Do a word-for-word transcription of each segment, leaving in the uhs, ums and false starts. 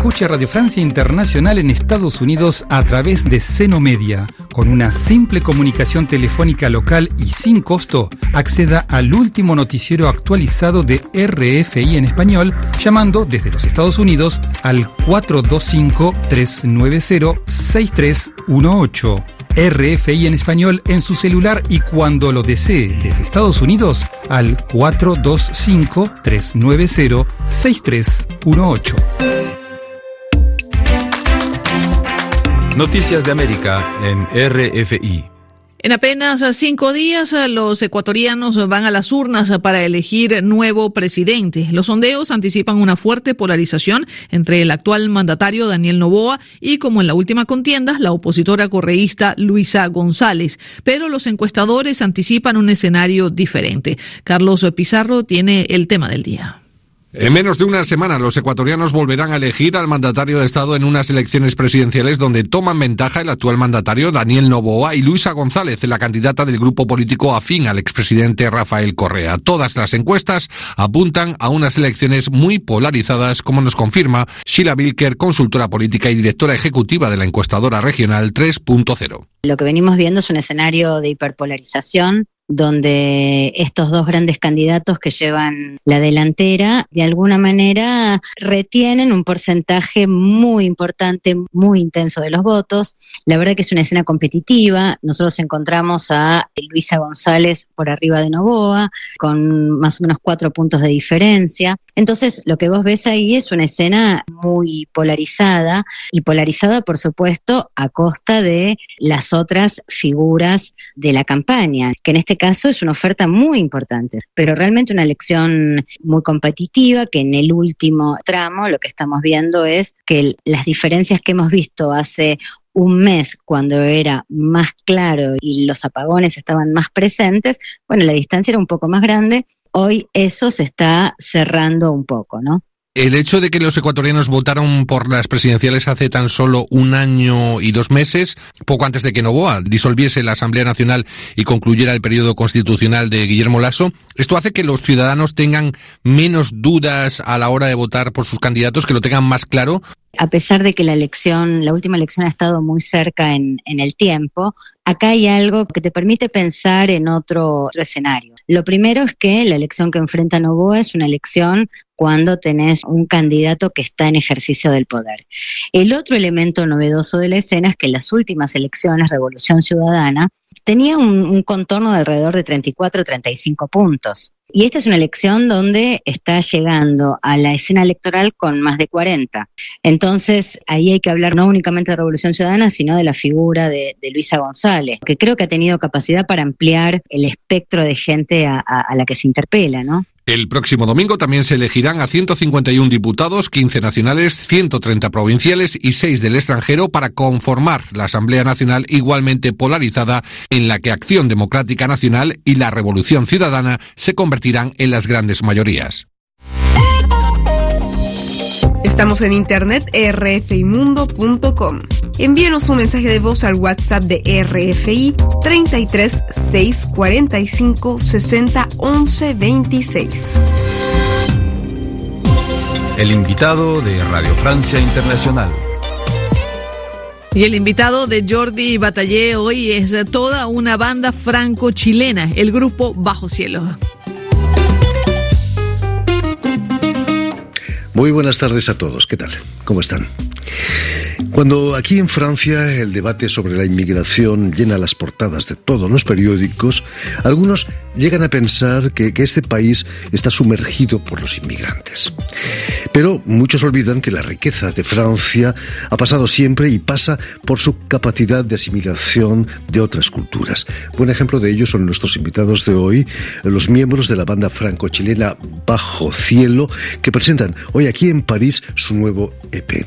Escucha Radio Francia Internacional en Estados Unidos a través de Seno Media. Con una simple comunicación telefónica local y sin costo, acceda al último noticiero actualizado de R F I en español, llamando desde los Estados Unidos al cuatro dos cinco, tres nueve cero, seis tres uno ocho. R F I en español en su celular y cuando lo desee desde Estados Unidos al cuatro dos cinco, tres nueve cero, seis tres uno ocho. Noticias de América en R F I. En apenas cinco días, los ecuatorianos van a las urnas para elegir nuevo presidente. Los sondeos anticipan una fuerte polarización entre el actual mandatario Daniel Noboa y, como en la última contienda, la opositora correísta Luisa González. Pero los encuestadores anticipan un escenario diferente. Carlos Pizarro tiene el tema del día. En menos de una semana, los ecuatorianos volverán a elegir al mandatario de Estado en unas elecciones presidenciales donde toman ventaja el actual mandatario Daniel Noboa y Luisa González, la candidata del grupo político afín al expresidente Rafael Correa. Todas las encuestas apuntan a unas elecciones muy polarizadas, como nos confirma Sheila Bilker, consultora política y directora ejecutiva de la encuestadora regional tres punto cero. Lo que venimos viendo es un escenario de hiperpolarización, donde estos dos grandes candidatos que llevan la delantera, de alguna manera retienen un porcentaje muy importante, muy intenso de los votos. La verdad que es una escena competitiva. Nosotros encontramos a Luisa González por arriba de Noboa, con más o menos cuatro puntos de diferencia. Entonces, lo que vos ves ahí es una escena muy polarizada, y polarizada, por supuesto, a costa de las otras figuras de la campaña, que en este caso es una oferta muy importante, pero realmente una elección muy competitiva, que en el último tramo lo que estamos viendo es que las diferencias que hemos visto hace un mes, cuando era más claro y los apagones estaban más presentes, bueno, la distancia era un poco más grande. Hoy eso se está cerrando un poco, ¿no? El hecho de que los ecuatorianos votaron por las presidenciales hace tan solo un año y dos meses, poco antes de que Noboa disolviese la Asamblea Nacional y concluyera el periodo constitucional de Guillermo Lasso, esto hace que los ciudadanos tengan menos dudas a la hora de votar por sus candidatos, que lo tengan más claro. A pesar de que la elección, la última elección ha estado muy cerca en, en el tiempo, acá hay algo que te permite pensar en otro, otro escenario. Lo primero es que la elección que enfrenta Noboa es una elección cuando tenés un candidato que está en ejercicio del poder. El otro elemento novedoso de la escena es que en las últimas elecciones, Revolución Ciudadana, tenía un, un contorno de alrededor de treinta y cuatro, treinta y cinco puntos. Y esta es una elección donde está llegando a la escena electoral con más de cuarenta. Entonces, ahí hay que hablar no únicamente de Revolución Ciudadana, sino de la figura de, de Luisa González, que creo que ha tenido capacidad para ampliar el espectro de gente a, a, a la que se interpela, ¿no? El próximo domingo también se elegirán a ciento cincuenta y uno diputados, quince nacionales, ciento treinta provinciales y seis del extranjero para conformar la Asamblea Nacional, igualmente polarizada, en la que Acción Democrática Nacional y la Revolución Ciudadana se convertirán en las grandes mayorías. Estamos en internet r f i mundo punto com. Envíenos un mensaje de voz al WhatsApp de R F I treinta y tres, seiscientos cuarenta y cinco, sesenta, once, veintiséis. El invitado de Radio Francia Internacional. Y el invitado de Jordi Batallé hoy es toda una banda franco-chilena, el grupo Bajo Cielo. Muy buenas tardes a todos. ¿Qué tal? ¿Cómo están? Cuando aquí en Francia el debate sobre la inmigración llena las portadas de todos los periódicos, algunos llegan a pensar que, que este país está sumergido por los inmigrantes. Pero muchos olvidan que la riqueza de Francia ha pasado siempre y pasa por su capacidad de asimilación de otras culturas. Buen ejemplo de ello son nuestros invitados de hoy, los miembros de la banda franco-chilena Bajo Cielo, que presentan hoy aquí en París su nuevo E P.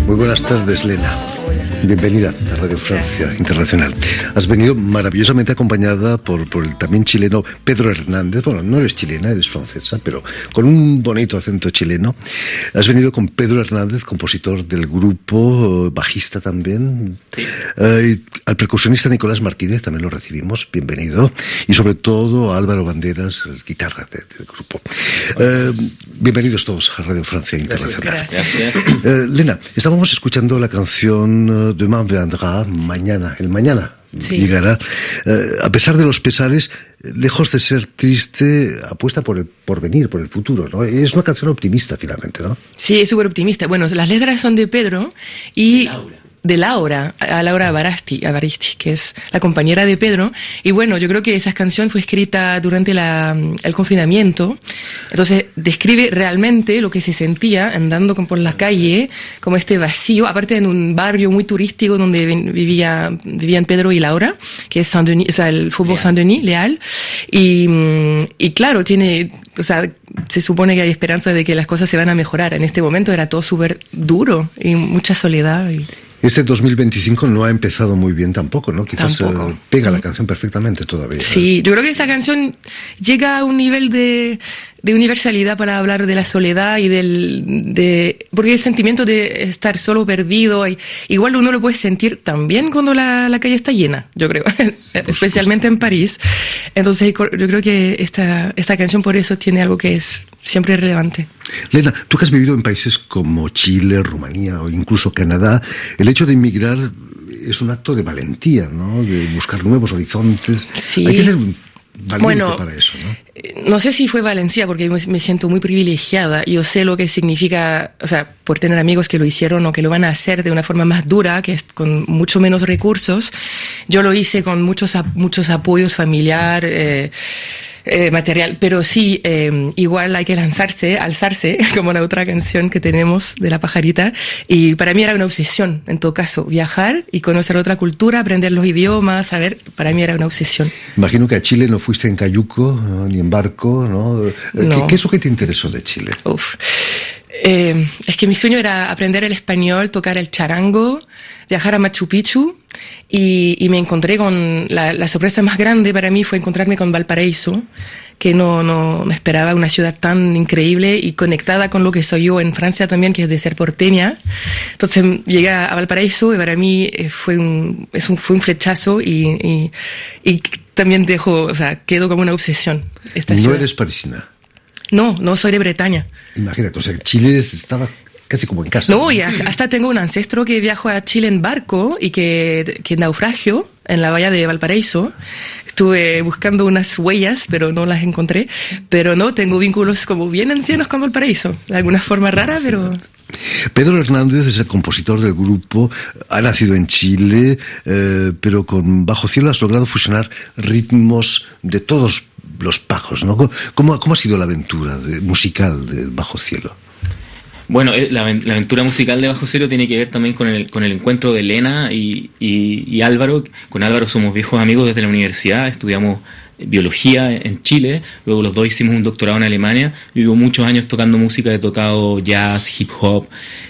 Muy buenas tardes, Lena. Bienvenida a Radio Francia Gracias. Internacional. Has venido maravillosamente acompañada por, por el también chileno Pedro Hernández. Bueno, no eres chilena, eres francesa, pero con un bonito acento chileno. Has venido con Pedro Hernández, compositor del grupo, bajista también. Sí. Eh, al percusionista Nicolás Martínez también lo recibimos, bienvenido. Y sobre todo a Álvaro Banderas, guitarra de, del grupo. Eh, bienvenidos todos a Radio Francia Internacional. Gracias. Gracias. Eh, Lena, estábamos escuchando la canción Demain viendra, mañana, el mañana sí. llegará. Eh, a pesar de los pesares, lejos de ser triste, apuesta por el porvenir, por el futuro, ¿no? Es una canción optimista, finalmente, ¿no? Sí, es súper optimista. Bueno, las letras son de Pedro y... Laura. de Laura, a Laura Abaristi, Abaristi, que es la compañera de Pedro. Y bueno, yo creo que esa canción fue escrita durante la, el confinamiento. Entonces, describe realmente lo que se sentía andando por la calle, como este vacío, aparte en un barrio muy turístico donde vivía, vivían Pedro y Laura, que es Saint-Denis, o sea, el Faubourg Saint-Denis, Leal. Y, y claro, tiene, o sea, se supone que hay esperanza de que las cosas se van a mejorar. En este momento era todo súper duro y mucha soledad. Y... Este dos mil veinticinco no ha empezado muy bien tampoco, ¿no? Quizás uh, pega la canción perfectamente todavía. Sí, yo creo que esa canción llega a un nivel de, de universalidad para hablar de la soledad y del... de porque el sentimiento de estar solo, perdido, y, igual uno lo puede sentir también cuando la, la calle está llena, yo creo, especialmente en París. Entonces yo creo que esta, esta canción por eso tiene algo que es siempre relevante. Lena, tú que has vivido en países como Chile, Rumanía o incluso Canadá, el hecho de inmigrar es un acto de valentía, ¿no? De buscar nuevos horizontes. Sí. Hay que ser valiente bueno, para eso, ¿no? No sé si fue valentía, porque me siento muy privilegiada. Yo sé lo que significa, o sea, por tener amigos que lo hicieron o que lo van a hacer de una forma más dura, que es con mucho menos recursos. Yo lo hice con muchos muchos apoyos familiar, eh, Eh, material, pero sí, eh, igual hay que lanzarse, alzarse, como la otra canción que tenemos de La Pajarita, y para mí era una obsesión, en todo caso, viajar y conocer otra cultura, aprender los idiomas, saber, para mí era una obsesión. Imagino que a Chile no fuiste en cayuco, ¿no? Ni en barco, ¿no? no. ¿Qué, ¿Qué es lo que te interesó de Chile? Uf. Eh, es que mi sueño era aprender el español, tocar el charango, viajar a Machu Picchu, y, y me encontré con la, la sorpresa más grande para mí fue encontrarme con Valparaíso, que no, no, no esperaba, una ciudad tan increíble y conectada con lo que soy yo en Francia también, que es de ser porteña. Entonces llegué a Valparaíso y para mí fue un, es un, fue un flechazo y, y, y también dejó, o sea, quedó como una obsesión esta ciudad. ¿No eres parisina? No, no soy de Bretaña. Imagínate, o sea, Chile estaba casi como en casa. No, y hasta tengo un ancestro que viajó a Chile en barco y que, que naufragió en la bahía de Valparaíso. Estuve buscando unas huellas, pero no las encontré. Pero no, tengo vínculos como bien ancianos con Valparaíso. De alguna forma rara, pero... Pedro Hernández es el compositor del grupo, ha nacido en Chile, eh, pero con Bajo Cielo has logrado fusionar ritmos de todos los pagos, ¿no? ¿Cómo, cómo ha sido la aventura de, musical de Bajo Cielo? Bueno, la, la aventura musical de Bajo Cielo tiene que ver también con el, con el encuentro de Lena y, y, y Álvaro. Con Álvaro somos viejos amigos desde la universidad, estudiamos biología en Chile, luego los dos hicimos un doctorado en Alemania, vivo muchos años tocando música, he tocado jazz, hip hop,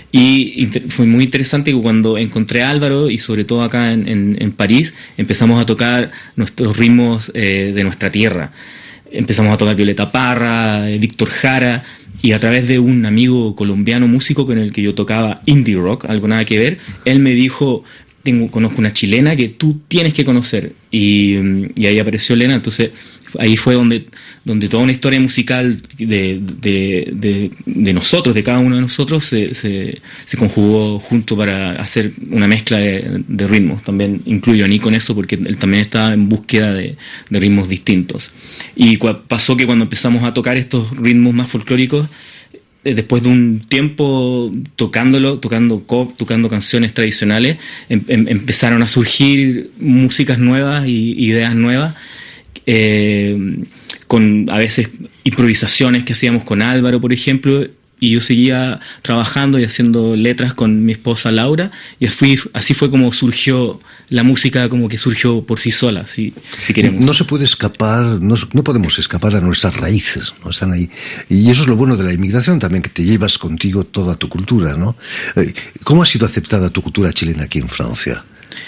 y inter- fue muy interesante que cuando encontré a Álvaro, y sobre todo acá en, en, en París, empezamos a tocar nuestros ritmos eh, de nuestra tierra. Empezamos a tocar Violeta Parra, eh, Víctor Jara, y a través de un amigo colombiano músico con el que yo tocaba indie rock, algo nada que ver, él me dijo... Tengo, conozco una chilena que tú tienes que conocer, y, y ahí apareció Lena. Entonces ahí fue donde, donde toda una historia musical de, de, de, de nosotros, de cada uno de nosotros, se, se, se conjugó junto para hacer una mezcla de, de ritmos. También incluyo a Nico en eso porque él también estaba en búsqueda de, de ritmos distintos. Y cu- pasó que cuando empezamos a tocar estos ritmos más folclóricos, después de un tiempo tocándolo, tocando pop, tocando canciones tradicionales, em, em, empezaron a surgir músicas nuevas y ideas nuevas, eh, con a veces improvisaciones que hacíamos con Álvaro, por ejemplo, y yo seguía trabajando y haciendo letras con mi esposa Laura, y fui, así fue como surgió la música, como que surgió por sí sola, si, si queremos. No se puede escapar, no, no podemos escapar a nuestras raíces, ¿no? Están ahí. Y eso es lo bueno de la inmigración también, que te llevas contigo toda tu cultura, ¿no? ¿Cómo ha sido aceptada tu cultura chilena aquí en Francia?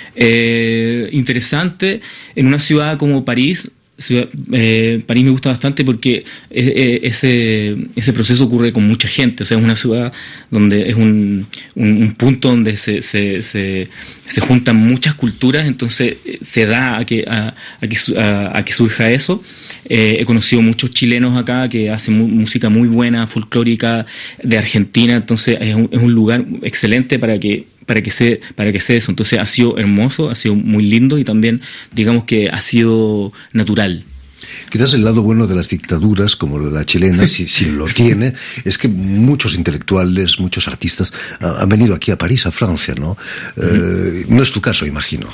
Eh, interesante, en una ciudad como París. Ciudad, eh, París me gusta bastante porque eh, ese ese proceso ocurre con mucha gente, o sea, es una ciudad donde es un, un, un punto donde se, se, se, se juntan muchas culturas, entonces se da a que, a, a que, a, a que surja eso. Eh, he conocido muchos chilenos acá que hacen mu- música muy buena, folclórica, de Argentina, entonces es un, es un lugar excelente para que para que se para que se eso. Entonces ha sido hermoso, ha sido muy lindo y también digamos que ha sido natural. Quizás el lado bueno de las dictaduras, como la chilena, si, si lo tiene, es que muchos intelectuales, muchos artistas uh, han venido aquí a París, a Francia, ¿no? Uh, uh-huh. No es tu caso, imagino.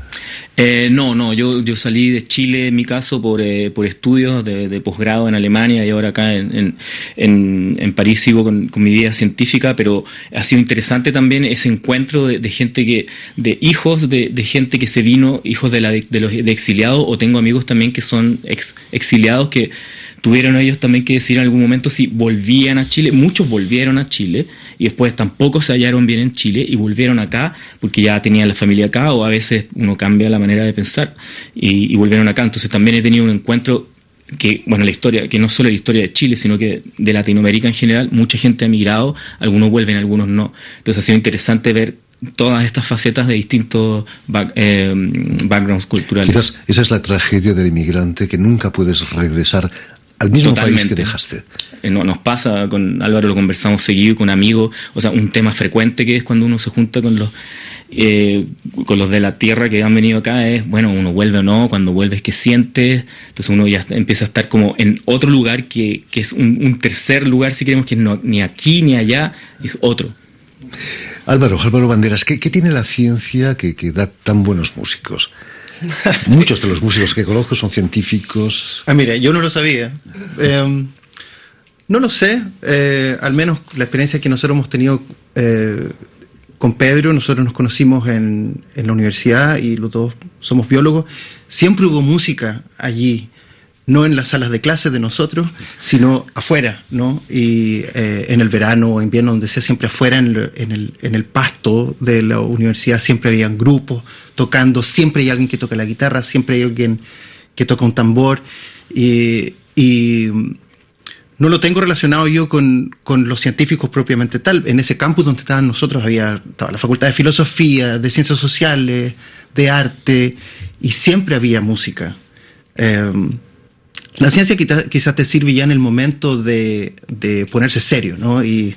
Eh, no, no, yo, yo salí de Chile, en mi caso, por, eh, por estudios de, de posgrado en Alemania, y ahora acá en, en, en, en París sigo con, con mi vida científica, pero ha sido interesante también ese encuentro de, de gente que, de hijos de, de gente que se vino, hijos de, la, de, de los de exiliados, o tengo amigos también que son ex, exiliados que tuvieron ellos también que decir en algún momento si volvían a Chile. Muchos volvieron a Chile y después tampoco se hallaron bien en Chile y volvieron acá porque ya tenían la familia acá, o a veces uno cambia la manera de pensar y, y volvieron acá. Entonces también he tenido un encuentro que, bueno, la historia, que no solo la historia de Chile, sino que de Latinoamérica en general, mucha gente ha migrado, algunos vuelven, algunos no. Entonces ha sido interesante ver todas estas facetas de distintos back, eh, backgrounds culturales. Quizás esa es la tragedia del inmigrante, que nunca puedes regresar al mismo Totalmente. país que dejaste. Eh, no, nos pasa, con Álvaro lo conversamos seguido, con amigos, o sea, un tema frecuente que es cuando uno se junta con los eh, con los de la tierra que han venido acá, es, bueno, uno vuelve o no, cuando vuelves, ¿qué sientes? Entonces uno ya empieza a estar como en otro lugar que, que es un, un tercer lugar, si queremos, que no, ni aquí ni allá, es otro. Álvaro, Álvaro Banderas, ¿qué, qué tiene la ciencia que, que da tan buenos músicos? Muchos de los músicos que conozco son científicos. Ah, mira, yo no lo sabía. Eh, no lo sé. Eh, al menos la experiencia que nosotros hemos tenido eh, con Pedro, nosotros nos conocimos en, en la universidad y los dos somos biólogos. Siempre hubo música allí, no en las salas de clases de nosotros, sino afuera, ¿no? Y eh, en el verano o invierno, donde sea, siempre afuera, en el, en, el, en el pasto de la universidad, siempre habían grupos tocando, siempre hay alguien que toca la guitarra, siempre hay alguien que toca un tambor, y, y no lo tengo relacionado yo con, con los científicos propiamente tal. En ese campus donde estaban nosotros había estaba la Facultad de Filosofía, de Ciencias Sociales, de Arte, y siempre había música. Eh, La ciencia quizás te sirve ya en el momento de, de ponerse serio, ¿no? Y,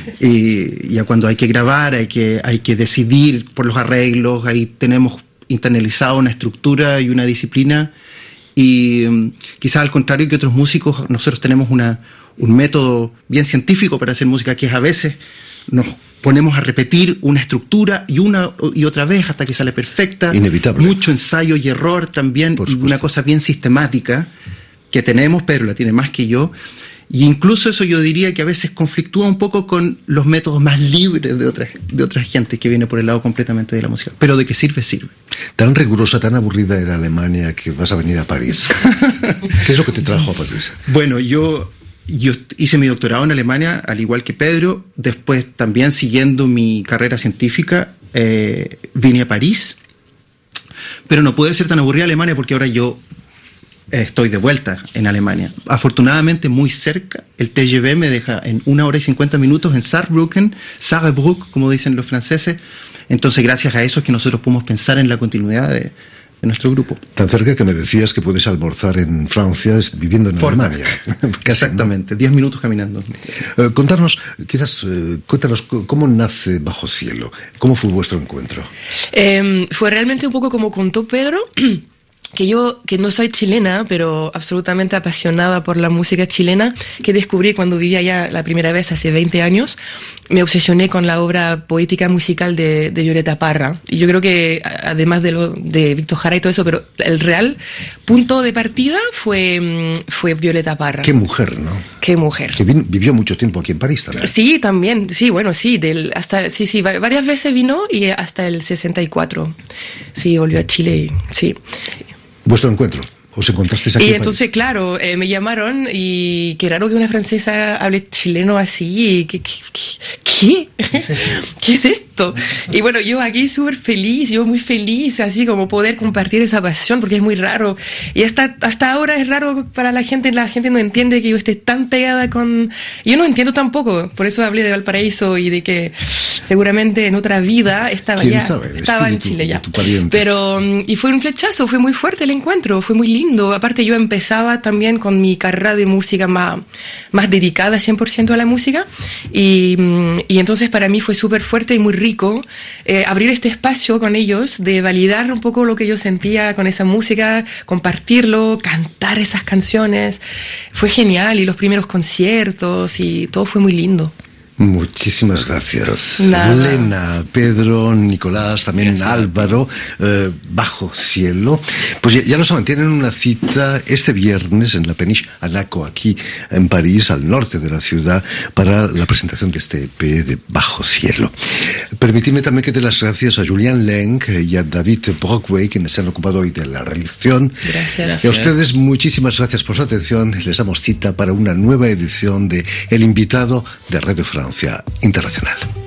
y ya cuando hay que grabar, hay que, hay que decidir por los arreglos, ahí tenemos internalizado una estructura y una disciplina. Y um, quizás al contrario que otros músicos, nosotros tenemos una, un método bien científico para hacer música, que es a veces nos ponemos a repetir una estructura y una y otra vez hasta que sale perfecta. Inevitable. Mucho ensayo y error también, y una cosa bien sistemática que tenemos. Pedro la tiene más que yo, y incluso eso yo diría que a veces conflictúa un poco con los métodos más libres de otras de otra gente que viene por el lado completamente de la música, pero de que sirve, sirve. Tan rigurosa, tan aburrida era Alemania que vas a venir a París. ¿Qué es lo que te trajo a París? Bueno, yo, yo hice mi doctorado en Alemania, al igual que Pedro. Después, también siguiendo mi carrera científica, eh, vine a París, pero no pude ser tan aburrida Alemania porque ahora yo estoy de vuelta en Alemania. Afortunadamente muy cerca. El T G V me deja en una hora y cincuenta minutos en Saarbrücken, Saarbrück, como dicen los franceses. Entonces, gracias a eso es que nosotros podemos pensar en la continuidad de, de nuestro grupo. Tan cerca que me decías que puedes almorzar en Francia viviendo en Forma. Alemania. Exactamente, diez minutos caminando. Eh, contarnos, quizás, eh, cuéntanos cómo nace Bajo Cielo. ¿Cómo fue vuestro encuentro? Eh, fue realmente un poco como contó Pedro. que yo, que no soy chilena, pero absolutamente apasionada por la música chilena, que descubrí cuando vivía allá la primera vez hace veinte años, me obsesioné con la obra poética musical de, de Violeta Parra. Y yo creo que, además de lo de Víctor Jara y todo eso, pero el real punto de partida fue, fue Violeta Parra. Qué mujer, ¿no? Qué mujer. Que vin, vivió mucho tiempo aquí en París también. Sí, también, sí, bueno, sí, del, hasta, sí, sí, varias veces vino y hasta el sesenta y cuatro. Sí, volvió a Chile, sí. ¿Vuestro encuentro? ¿Os encontrasteis aquí? Y entonces, claro, eh, me llamaron y qué raro que una francesa hable chileno así. ¿Qué? ¿Qué? ¿Qué, ¿Qué es esto? Y bueno, yo aquí súper feliz, yo muy feliz, así como poder compartir esa pasión, porque es muy raro. Y hasta, hasta ahora es raro para la gente, la gente no entiende que yo esté tan pegada con... Yo no entiendo tampoco, por eso hablé de Valparaíso y de que seguramente en otra vida estaba ya, sabe, estaba en Chile ya. Pero, y fue un flechazo, fue muy fuerte el encuentro, fue muy lindo. Aparte yo empezaba también con mi carrera de música más, más dedicada cien por ciento a la música y, y entonces para mí fue súper fuerte y muy rico eh, abrir este espacio con ellos, de validar un poco lo que yo sentía con esa música, compartirlo, cantar esas canciones. Fue genial, y los primeros conciertos y todo fue muy lindo. Muchísimas gracias. Nada. Lena, Pedro, Nicolás, también gracias. Álvaro, eh, Bajo Cielo. Pues ya, ya lo saben, tienen una cita este viernes en la Péniche Anaco, aquí en París, al norte de la ciudad, para la presentación de este E P de Bajo Cielo. Permitidme también que dé las gracias a Julián Leng y a David Brockway, quienes se han ocupado hoy de la realización. Gracias. Y a ustedes, muchísimas gracias por su atención. Les damos cita para una nueva edición de El Invitado de Radio Francia Internacional.